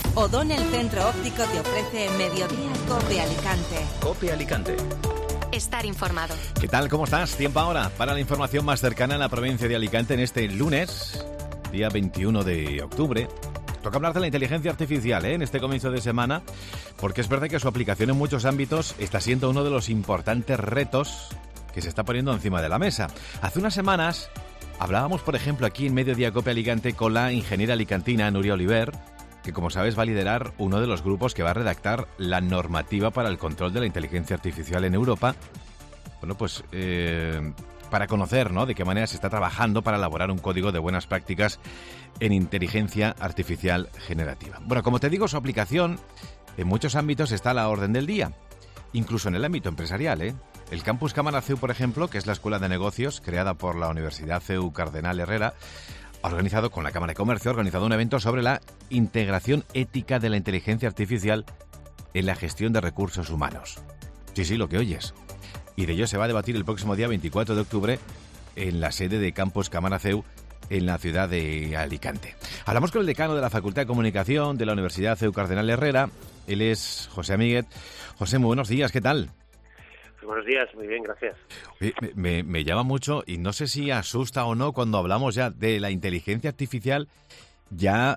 Odón, el centro óptico, te ofrece Mediodía Cope Alicante. Cope Alicante. Estar informado. ¿Qué tal? ¿Cómo estás? Tiempo ahora para la información más cercana en la provincia de Alicante en este lunes, día 21 de octubre. Toca hablar de la inteligencia artificial en este comienzo de semana, porque es verdad que su aplicación en muchos ámbitos está siendo uno de los importantes retos que se está poniendo encima de la mesa. Hace unas semanas hablábamos, por ejemplo, aquí en Mediodía Cope Alicante con la ingeniera alicantina Núria Oliver, que como sabes va a liderar uno de los grupos que va a redactar la normativa para el control de la inteligencia artificial en Europa. Bueno, pues para conocer, ¿no?, de qué manera se está trabajando para elaborar un código de buenas prácticas en inteligencia artificial generativa. Bueno, como te digo, su aplicación en muchos ámbitos está a la orden del día, incluso en el ámbito empresarial, El Campus Cámara CEU, por ejemplo, que es la escuela de negocios creada por la Universidad CEU Cardenal Herrera, ha organizado con la Cámara de Comercio, un evento sobre la integración ética de la inteligencia artificial en la gestión de recursos humanos. Sí, lo que oyes. Y de ello se va a debatir el próximo día 24 de octubre en la sede de Campus Cámara CEU en la ciudad de Alicante. Hablamos con el decano de la Facultad de Comunicación de la Universidad CEU Cardenal Herrera. Él es José Amiguet. José, muy buenos días, ¿qué tal? Buenos días, muy bien, gracias. Oye, me llama mucho y no sé si asusta o no cuando hablamos ya de la inteligencia artificial ya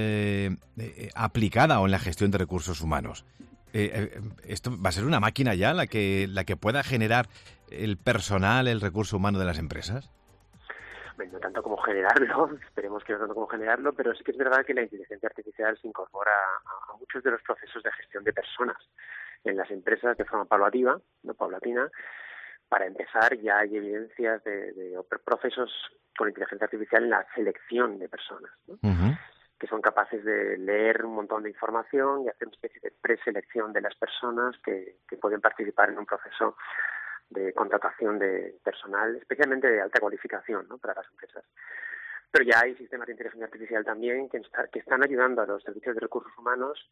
aplicada o en la gestión de recursos humanos. ¿Esto va a ser una máquina ya la que pueda generar el personal, el recurso humano de las empresas? Bueno, no tanto como generarlo, esperemos que no tanto como generarlo, pero sí que es verdad que la inteligencia artificial se incorpora a muchos de los procesos de gestión de personas en las empresas de forma paulatina. Para empezar, ya hay evidencias de procesos con inteligencia artificial en la selección de personas, ¿no? Uh-huh. Que son capaces de leer un montón de información y hacer una especie de preselección de las personas que pueden participar en un proceso de contratación de personal, especialmente de alta cualificación, ¿no?, para las empresas. Pero ya hay sistemas de inteligencia artificial también que están ayudando a los servicios de recursos humanos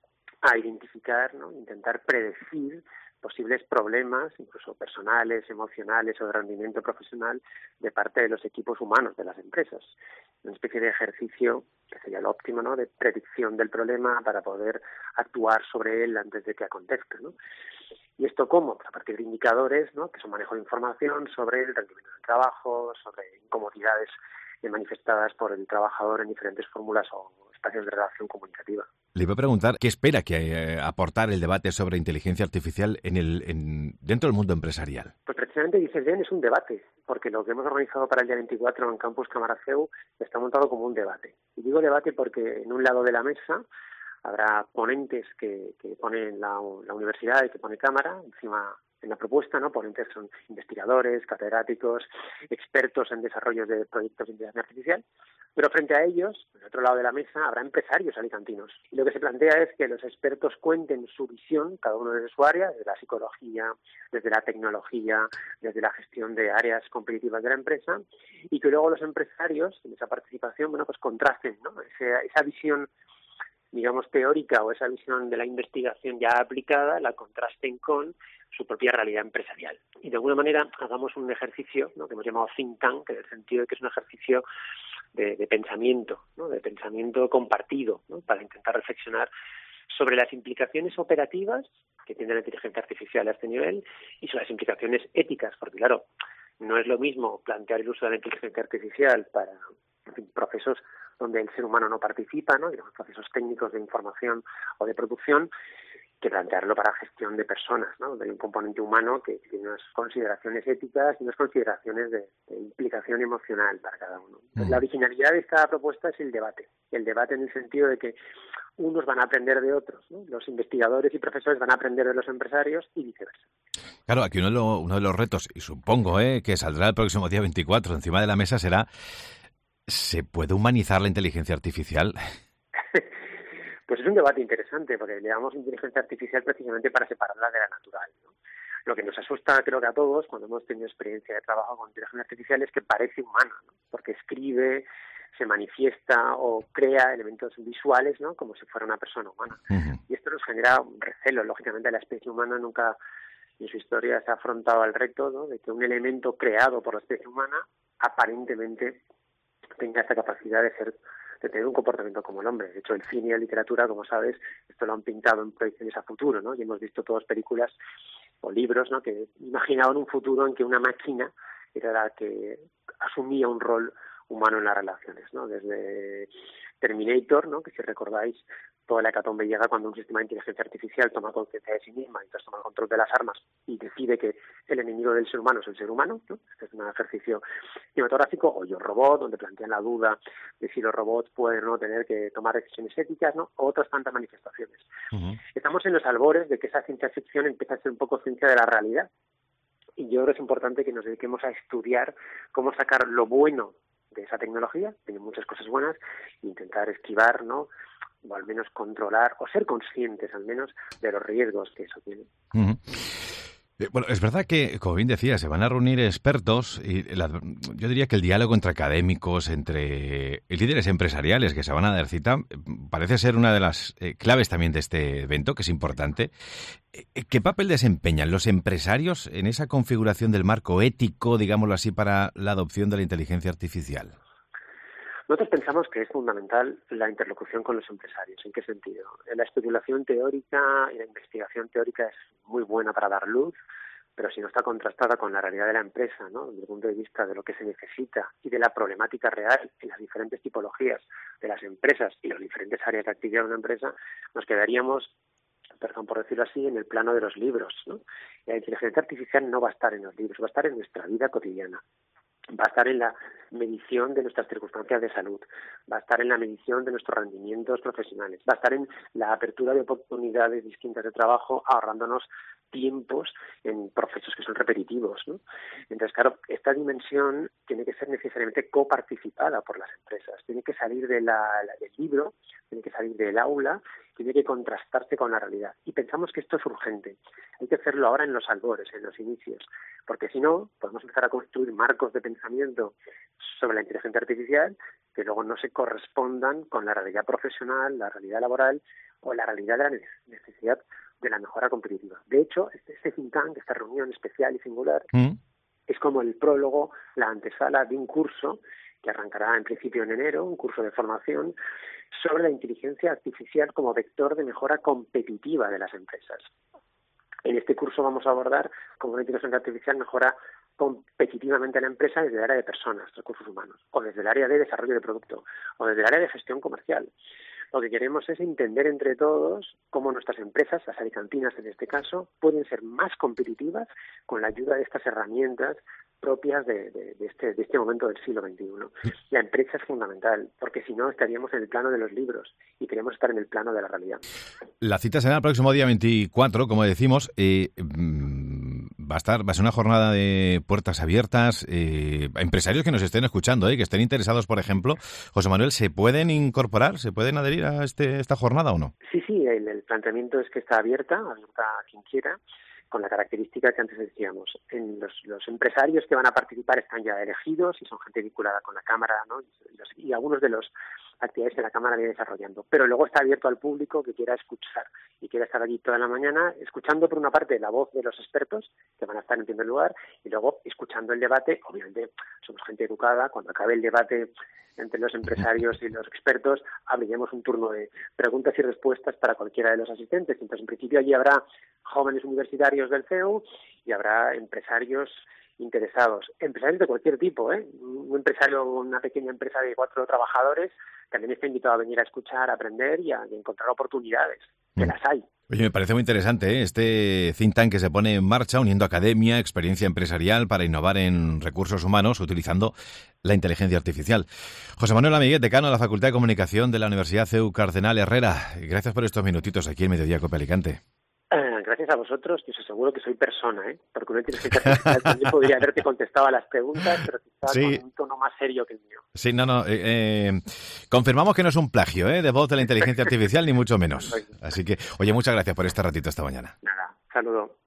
a identificar, ¿no?, intentar predecir posibles problemas, incluso personales, emocionales o de rendimiento profesional de parte de los equipos humanos de las empresas. Una especie de ejercicio que sería lo óptimo, ¿no?, de predicción del problema para poder actuar sobre él antes de que acontezca, ¿no? ¿Y esto cómo? Pues a partir de indicadores, ¿no?, que son manejo de información sobre el rendimiento del trabajo, sobre incomodidades manifestadas por el trabajador en diferentes fórmulas o espacios de relación comunicativa. Le iba a preguntar qué espera que aportar el debate sobre inteligencia artificial dentro del mundo empresarial. Pues precisamente, dices bien, es un debate, porque lo que hemos organizado para el día 24 en Campus Cámara CEU está montado como un debate. Y digo debate porque en un lado de la mesa habrá ponentes que pone la universidad y que pone Cámara encima en la propuesta, ¿no? Ponentes son investigadores, catedráticos, expertos en desarrollo de proyectos de inteligencia artificial, pero frente a ellos, en el otro lado de la mesa, habrá empresarios alicantinos. Y lo que se plantea es que los expertos cuenten su visión, cada uno desde su área, desde la psicología, desde la tecnología, desde la gestión de áreas competitivas de la empresa, y que luego los empresarios, en esa participación, bueno, pues contrasten, ¿no?, esa visión, digamos, teórica o esa visión de la investigación ya aplicada, la contrasten con su propia realidad empresarial. Y de alguna manera hagamos un ejercicio, ¿no?, que hemos llamado think tank, en el sentido de que es un ejercicio de pensamiento, ¿no?, de pensamiento compartido, ¿no?, para intentar reflexionar sobre las implicaciones operativas que tiene la inteligencia artificial a este nivel y sobre las implicaciones éticas, porque claro, no es lo mismo plantear el uso de la inteligencia artificial para, en fin, procesos donde el ser humano no participa, ¿no?, digamos, procesos técnicos de información o de producción, que plantearlo para gestión de personas, ¿no?, donde hay un componente humano que tiene unas consideraciones éticas y unas consideraciones de implicación emocional para cada uno. Entonces, la originalidad de esta propuesta es el debate en el sentido de que unos van a aprender de otros, ¿no?, los investigadores y profesores van a aprender de los empresarios y viceversa. Claro, aquí uno de los retos, y supongo que saldrá el próximo día 24 encima de la mesa, será: ¿se puede humanizar la inteligencia artificial? Pues es un debate interesante, porque le llamamos inteligencia artificial precisamente para separarla de la natural, ¿no? Lo que nos asusta, creo que a todos, cuando hemos tenido experiencia de trabajo con inteligencia artificial, es que parece humana, ¿no?, porque escribe, se manifiesta o crea elementos visuales, ¿no?, como si fuera una persona humana. Uh-huh. Y esto nos genera un recelo. Lógicamente, la especie humana nunca en su historia se ha afrontado al reto, ¿no?, de que un elemento creado por la especie humana aparentemente tenga esta capacidad de de tener un comportamiento como el hombre. De hecho, el cine y la literatura, como sabes, esto lo han pintado en proyecciones a futuro, ¿no? Y hemos visto todas películas o libros, ¿no?, que imaginaban un futuro en que una máquina era la que asumía un rol humano en las relaciones, ¿no? Desde Terminator, ¿no?, que si recordáis, toda la hecatombe llega cuando un sistema de inteligencia artificial toma conciencia de sí misma, entonces toma el control de las armas y decide que el enemigo del ser humano es el ser humano, ¿no? Este es un ejercicio cinematográfico. O Yo, Robot, donde plantean la duda de si los robots pueden o no tener que tomar decisiones éticas, ¿no? O otras tantas manifestaciones. Estamos en los albores de que esa ciencia ficción empieza a ser un poco ciencia de la realidad. Y yo creo que es importante que nos dediquemos a estudiar cómo sacar lo bueno de esa tecnología, tiene muchas cosas buenas, e intentar esquivar, ¿no?, o al menos controlar, o ser conscientes al menos de los riesgos que eso tiene. Bueno, es verdad que, como bien decía, se van a reunir expertos y yo diría que el diálogo entre académicos, entre líderes empresariales que se van a dar cita, parece ser una de las claves también de este evento, que es importante. ¿Qué papel desempeñan los empresarios en esa configuración del marco ético, digámoslo así, para la adopción de la inteligencia artificial? Nosotros pensamos que es fundamental la interlocución con los empresarios. ¿En qué sentido? La especulación teórica y la investigación teórica es muy buena para dar luz, pero si no está contrastada con la realidad de la empresa, ¿no?, desde el punto de vista de lo que se necesita y de la problemática real en las diferentes tipologías de las empresas y las diferentes áreas de actividad de una empresa, nos quedaríamos, perdón por decirlo así, en el plano de los libros, ¿no? La inteligencia artificial no va a estar en los libros, va a estar en nuestra vida cotidiana. Va a estar en la medición de nuestras circunstancias de salud, va a estar en la medición de nuestros rendimientos profesionales, va a estar en la apertura de oportunidades distintas de trabajo, ahorrándonos tiempos en procesos que son repetitivos, ¿no? Entonces, claro, esta dimensión tiene que ser necesariamente coparticipada por las empresas, tiene que salir del libro, tiene que salir del aula, tiene que contrastarse con la realidad. Y pensamos que esto es urgente. Hay que hacerlo ahora en los albores, en los inicios, porque si no, podemos empezar a construir marcos de pensamiento sobre la inteligencia artificial que luego no se correspondan con la realidad profesional, la realidad laboral o la realidad de la necesidad de la mejora competitiva. De hecho, este think tank, esta reunión especial y singular, es como el prólogo, la antesala de un curso que arrancará en principio en enero, un curso de formación sobre la inteligencia artificial como vector de mejora competitiva de las empresas. En este curso vamos a abordar cómo la inteligencia artificial mejora competitivamente a la empresa desde el área de personas, recursos humanos, o desde el área de desarrollo de producto, o desde el área de gestión comercial. Lo que queremos es entender entre todos cómo nuestras empresas, las alicantinas en este caso, pueden ser más competitivas con la ayuda de estas herramientas propias de este momento del siglo XXI. La empresa es fundamental, porque si no estaríamos en el plano de los libros y queremos estar en el plano de la realidad. La cita será el próximo día 24, como decimos. Va a ser una jornada de puertas abiertas. Empresarios que nos estén escuchando, que estén interesados, por ejemplo, José Manuel, ¿se pueden incorporar, se pueden adherir a esta jornada o no? Sí, el planteamiento es que está abierta a quien quiera, con la característica que antes decíamos. Los empresarios que van a participar están ya elegidos y son gente vinculada con la Cámara, ¿no? Y algunos de los actividades que la Cámara viene desarrollando. Pero luego está abierto al público que quiera escuchar y quiera estar allí toda la mañana, escuchando por una parte la voz de los expertos, que van a estar en primer lugar, y luego escuchando el debate. Obviamente somos gente educada, cuando acabe el debate entre los empresarios y los expertos, abriremos un turno de preguntas y respuestas para cualquiera de los asistentes. Entonces, en principio, allí habrá jóvenes universitarios del CEU y habrá empresarios interesados de cualquier tipo, un empresario, una pequeña empresa de 4 trabajadores, también está invitado a venir a escuchar, a aprender y a encontrar oportunidades, que las hay. Oye, me parece muy interesante este think tank que se pone en marcha uniendo academia, experiencia empresarial para innovar en recursos humanos utilizando la inteligencia artificial. José Manuel Amiguet, decano de la Facultad de Comunicación de la Universidad CEU Cardenal Herrera. Gracias por estos minutitos aquí en Mediodía Cope Alicante. Gracias a vosotros, y os aseguro que soy persona, porque una inteligencia artificial también podría haberte contestado a las preguntas, pero quizás con un tono más serio que el mío. Sí, confirmamos que no es un plagio de voz de la inteligencia artificial, ni mucho menos. Así que, oye, muchas gracias por este ratito esta mañana. Nada, saludo.